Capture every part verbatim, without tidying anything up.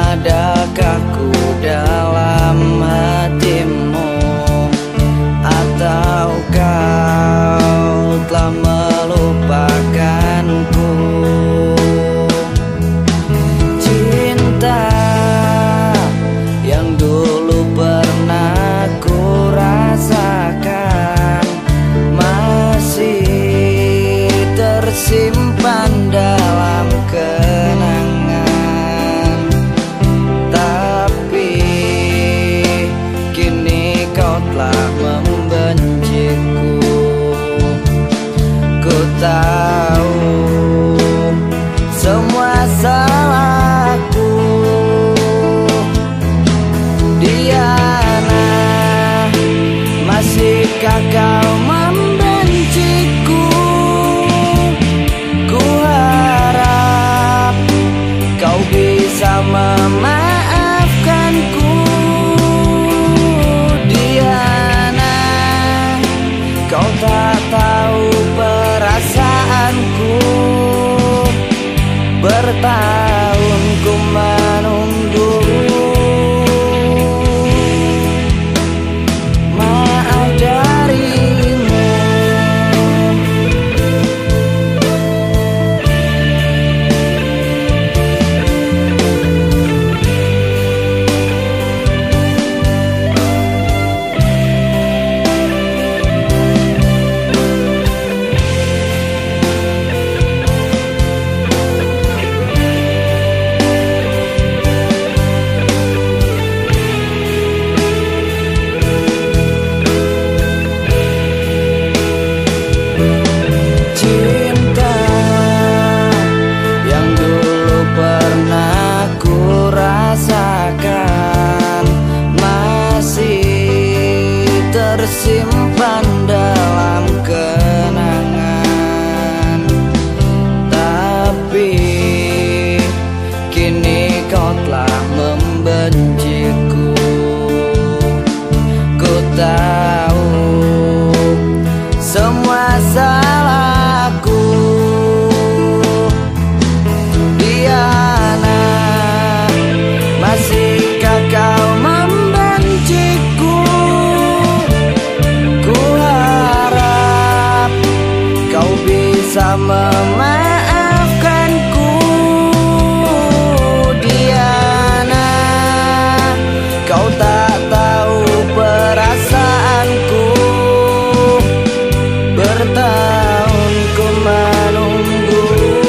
Adakah ku dalam hatimu, atau kau telah melupakanku? Cinta yang dulu pernah ku rasakan masih tersimpan dalam kenangan. Tapi kini kau telah membenciku. Ku tahu semua salahku. Diana, masihkah kau membenciku? Ku harap kau bisa memaafkanku. Diana, kau tak tahu perasaanku. Bertahun ku menunggu. Maaf darimu. Tersimpan dalam kenangan. Tapi kini kau telah membenciku. Ku tahu semua salahku. Diana, masihkah kau membenciku? Bisa memaafkanku. Diana, kau tak tahu perasaanku. Bertahun ku menunggu.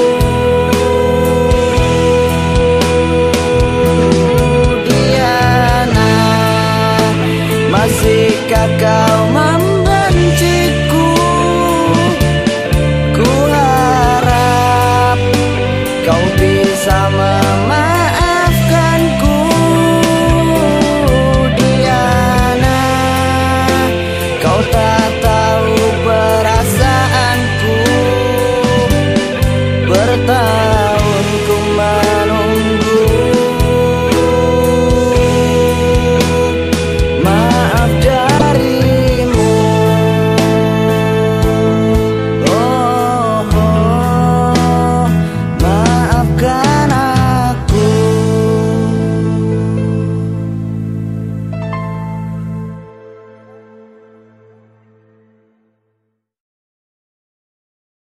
Diana, masihkah kau membenciku? Kau bisa memaafkanku. Diana, kau tak tahu perasaanku. Bertahun